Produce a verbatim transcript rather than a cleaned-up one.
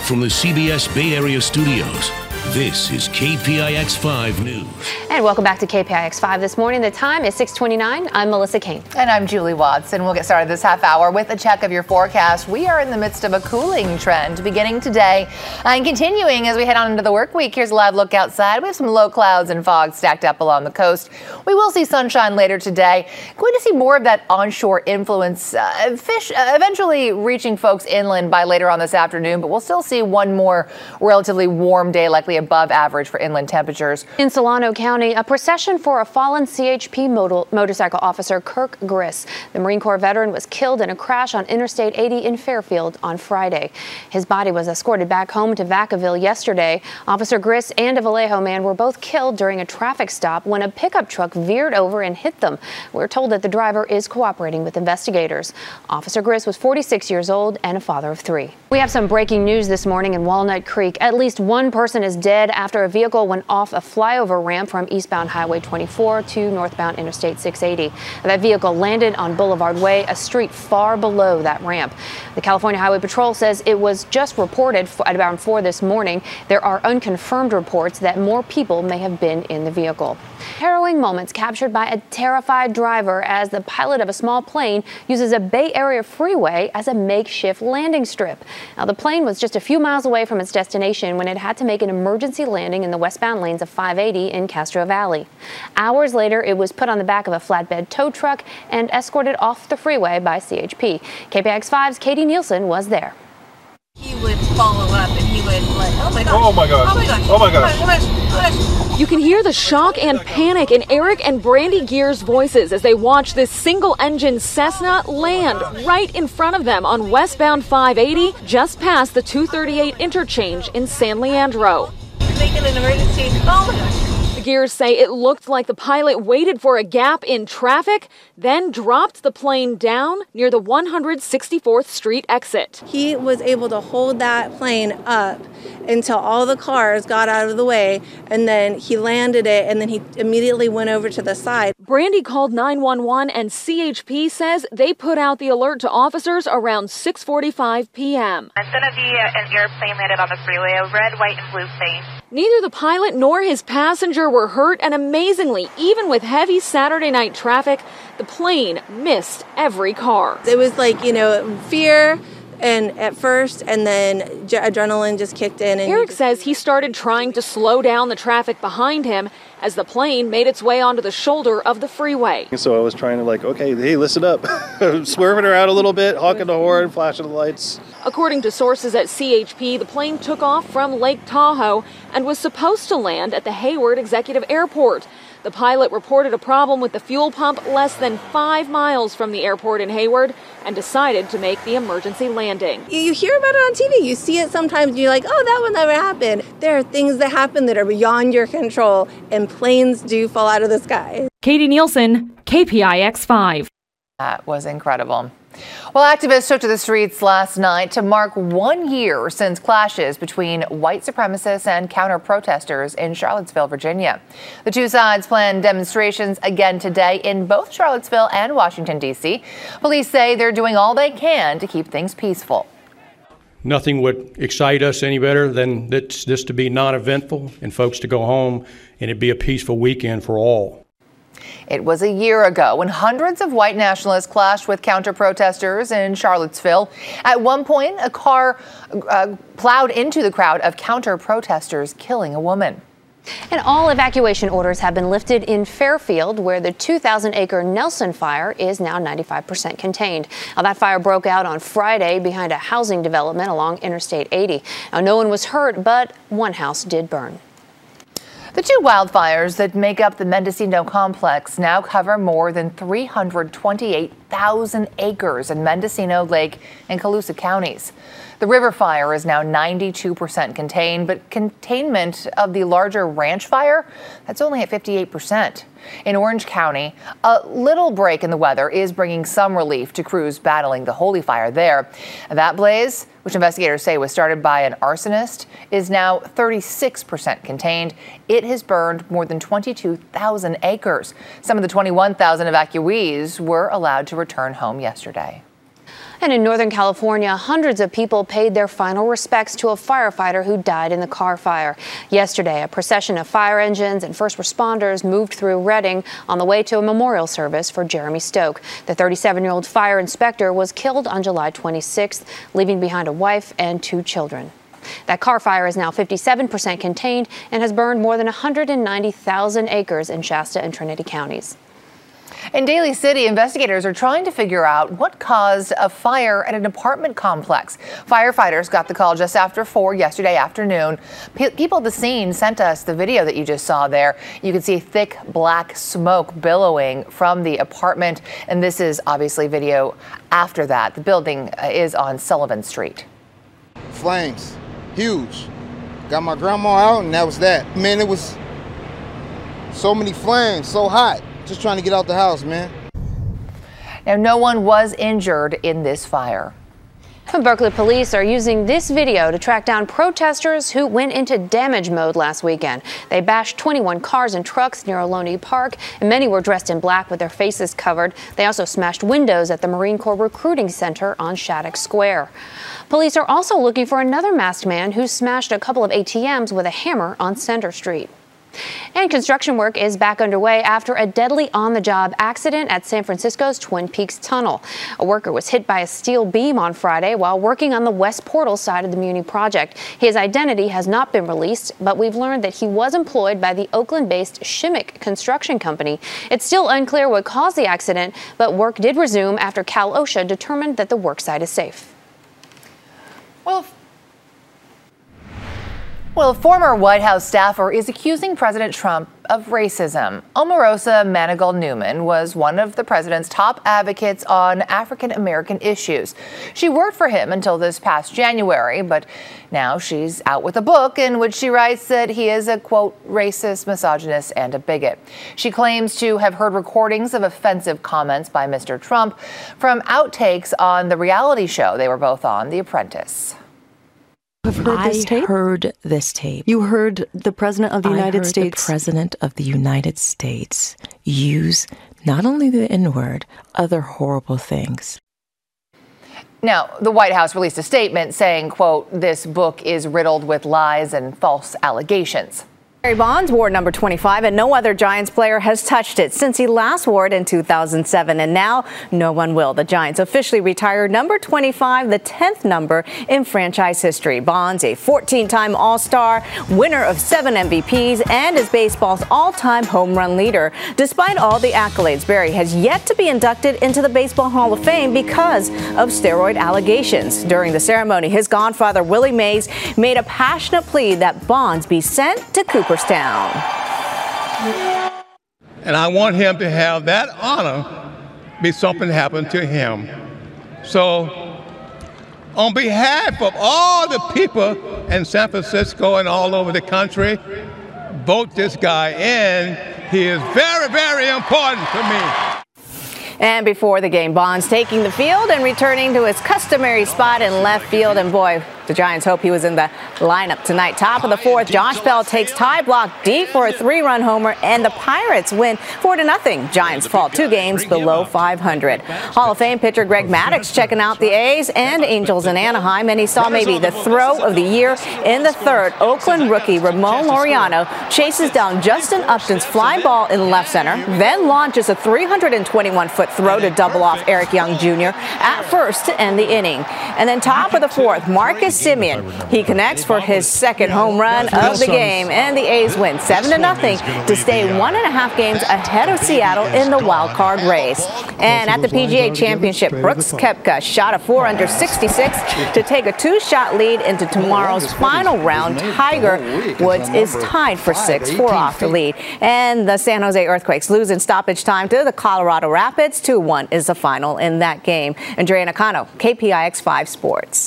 from the C B S Bay Area studios, this is K P I X five News. And welcome back to K P I X five this morning. The time is six twenty-nine. I'm Melissa Kane. And I'm Julie Watson. We'll get started this half hour with a check of your forecast. We are in the midst of a cooling trend beginning today and continuing as we head on into the work week. Here's a live look outside. We have some low clouds and fog stacked up along the coast. We will see sunshine later today. Going to see more of that onshore influence, uh, fish uh, eventually reaching folks inland by later on this afternoon, but we'll still see one more relatively warm day, likely above average for inland temperatures. In Solano County, a procession for a fallen C H P motor motorcycle officer, Kirk Griss. The Marine Corps veteran was killed in a crash on Interstate eighty in Fairfield on Friday. His body was escorted back home to Vacaville yesterday. Officer Griss and a Vallejo man were both killed during a traffic stop when a pickup truck veered over and hit them. We're told that the driver is cooperating with investigators. Officer Griss was forty-six years old and a father of three. We have some breaking news this morning in Walnut Creek. At least one person is dead after a vehicle went off a flyover ramp from eastbound Highway twenty-four to northbound Interstate six eighty. That vehicle landed on Boulevard Way, a street far below that ramp. The California Highway Patrol says it was just reported at around four this morning. There are unconfirmed reports that more people may have been in the vehicle. Harrowing moments captured by a terrified driver as the pilot of a small plane uses a Bay Area freeway as a makeshift landing strip. Now, the plane was just a few miles away from its destination when it had to make an emergency landing in the westbound lanes of five eighty in Castro Valley. Hours later, it was put on the back of a flatbed tow truck and escorted off the freeway by C H P. K P I X five's Katie Nielsen was there. He would follow up and he would like, oh my gosh, oh my gosh, oh my gosh, oh my gosh. Oh my gosh. Oh my gosh. You can hear the shock and panic in Eric and Brandy Gear's voices as they watch this single-engine Cessna land right in front of them on westbound five eighty, just past the two thirty-eight interchange in San Leandro. You're making an emergency. Oh my gosh. The Gears say it looked like the pilot waited for a gap in traffic, then dropped the plane down near the one hundred sixty-fourth Street exit. He was able to hold that plane up until all the cars got out of the way, and then he landed it, and then he immediately went over to the side. Brandy called nine one one, and C H P says they put out the alert to officers around six forty-five p m It's going to be an airplane landed on the freeway, a red, white, and blue plane. Neither the pilot nor his passenger were hurt, and amazingly, even with heavy Saturday night traffic, the plane missed every car. It was like, you know, fear and at first, and then j- adrenaline just kicked in. And Eric says he started trying to slow down the traffic behind him as the plane made its way onto the shoulder of the freeway. So I was trying to like, okay, hey, listen up. Swerving her out a little bit, honking the horn, flashing the lights. According to sources at C H P, the plane took off from Lake Tahoe and was supposed to land at the Hayward Executive Airport. The pilot reported a problem with the fuel pump less than five miles from the airport in Hayward and decided to make the emergency landing. You, you hear about it on T V. You see it sometimes, and you're like, oh, that would never happen. There are things that happen that are beyond your control, and planes do fall out of the sky. Katie Nielsen, K P I X five. That was incredible. Well, activists took to the streets last night to mark one year since clashes between white supremacists and counter-protesters in Charlottesville, Virginia. The two sides plan demonstrations again today in both Charlottesville and Washington, D C Police say they're doing all they can to keep things peaceful. Nothing would excite us any better than this, this to be non-eventful and folks to go home and it be a peaceful weekend for all. It was a year ago when hundreds of white nationalists clashed with counter-protesters in Charlottesville. At one point, a car uh, plowed into the crowd of counter-protesters, killing a woman. And all evacuation orders have been lifted in Fairfield, where the two thousand acre Nelson fire is now ninety-five percent contained. Now, that fire broke out on Friday behind a housing development along Interstate eighty. Now, no one was hurt, but one house did burn. The two wildfires that make up the Mendocino complex now cover more than three hundred twenty-eight thousand acres in Mendocino, Lake, and Colusa counties. The river fire is now ninety-two percent contained, but containment of the larger ranch fire, that's only at fifty-eight percent. In Orange County, a little break in the weather is bringing some relief to crews battling the Holy Fire there. That blaze, which investigators say was started by an arsonist, is now thirty-six percent contained. It has burned more than twenty-two thousand acres. Some of the twenty-one thousand evacuees were allowed to return home yesterday. And in Northern California, hundreds of people paid their final respects to a firefighter who died in the Carr fire. Yesterday, a procession of fire engines and first responders moved through Redding on the way to a memorial service for Jeremy Stoke. The thirty-seven-year-old fire inspector was killed on July twenty-sixth, leaving behind a wife and two children. That Carr fire is now fifty-seven percent contained and has burned more than one hundred ninety thousand acres in Shasta and Trinity counties. In Daly City, investigators are trying to figure out what caused a fire at an apartment complex. Firefighters got the call just after four yesterday afternoon. P- people at the scene sent us the video that you just saw there. You can see thick black smoke billowing from the apartment, and this is obviously video after that. The building is on Sullivan Street. Flames, huge. Got my grandma out, and that was that. Man, it was so many flames, so hot. Just trying to get out the house, man. Now, no one was injured in this fire. Berkeley police are using this video to track down protesters who went into damage mode last weekend. They bashed twenty-one cars and trucks near Ohlone Park, and many were dressed in black with their faces covered. They also smashed windows at the Marine Corps Recruiting Center on Shattuck Square. Police are also looking for another masked man who smashed a couple of A T Ms with a hammer on Center Street. And construction work is back underway after a deadly on-the-job accident at San Francisco's Twin Peaks Tunnel. A worker was hit by a steel beam on Friday while working on the West Portal side of the Muni project. His identity has not been released, but we've learned that he was employed by the Oakland-based Shimmick Construction Company. It's still unclear what caused the accident, but work did resume after Cal OSHA determined that the work site is safe. Well, Well, a former White House staffer is accusing President Trump of racism. Omarosa Manigault-Newman was one of the president's top advocates on African-American issues. She worked for him until this past January, but now she's out with a book in which she writes that he is a, quote, racist, misogynist, and a bigot. She claims to have heard recordings of offensive comments by Mister Trump from outtakes on the reality show they were both on, The Apprentice. Have heard I this tape? heard this tape. You heard the President of the I United heard States? the President of the United States use not only the N-word, other horrible things. Now, the White House released a statement saying, quote, this book is riddled with lies and false allegations. Barry Bonds wore number twenty-five, and no other Giants player has touched it since he last wore it in two thousand seven, and now no one will. The Giants officially retired number twenty-five, the tenth number in franchise history. Bonds, a fourteen-time All-Star, winner of seven M V Ps, and is baseball's all-time home run leader. Despite all the accolades, Barry has yet to be inducted into the Baseball Hall of Fame because of steroid allegations. During the ceremony, his godfather, Willie Mays, made a passionate plea that Bonds be sent to Cooperstown. And I want him to have that honor be something happened to him. So on behalf of all the people in San Francisco and all over the country, vote this guy in. He is very, very important to me. And before the game, Bonds taking the field and returning to his customary spot in left field. And boy, the Giants hope he was in the lineup tonight. Top of the fourth, Josh Bell takes tie block deep for a three-run homer, and the Pirates win four to nothing. Giants fall two games below five hundred. Hall of Fame pitcher Greg Maddux checking out the A's and Angels in Anaheim, and he saw maybe the throw of the year in the third. Oakland rookie Ramon Laureano chases down Justin Upton's fly ball in left center, then launches a three hundred twenty-one foot throw to double off Eric Young Junior at first to end the inning. And then top of the fourth, Marcus Semien. He connects for his second home run of the game, and the A's win seven to nothing to stay one and a half games ahead of Seattle in the wild card race. And at the P G A Championship, Brooks Koepka shot a four under sixty-six to take a two-shot lead into tomorrow's final round. Tiger Woods is tied for sixth, four off the lead. And the San Jose Earthquakes lose in stoppage time to the Colorado Rapids. two one is the final in that game. Andrea Nakano, K P I X five Sports.